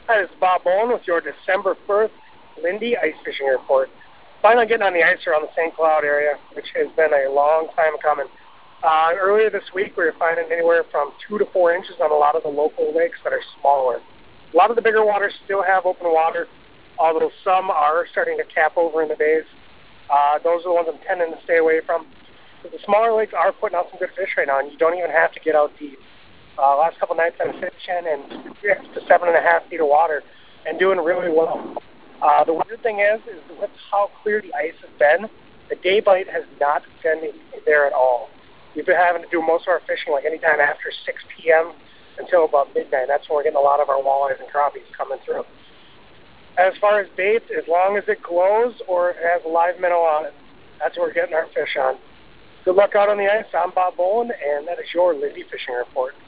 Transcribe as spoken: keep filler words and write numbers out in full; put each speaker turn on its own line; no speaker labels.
Hi, this is Bob Bowen with your December first Lindy Ice Fishing Report. Finally getting on the ice around the Saint Cloud area, which has been a long time coming. Uh, earlier this week, we were finding anywhere from two to four inches on a lot of the local lakes that are smaller. A lot of the bigger waters still have open water, although some are starting to cap over in the bays. Uh, those are the ones I'm tending to stay away from. But the smaller lakes are putting out some good fish right now, and you don't even have to get out deep. Uh, last couple nights I was fishing in six to seven and a half feet of water and doing really well. Uh, the weird thing is, is with how clear the ice has been, the day bite has not been there at all. We've been having to do most of our fishing like anytime after six p.m. until about midnight. That's when we're getting a lot of our walleyes and crappies coming through. As far as bait, as long as it glows or it has a live minnow on it, that's what we're getting our fish on. Good luck out on the ice. I'm Bob Bowen, and that is your Lindy Fishing Report.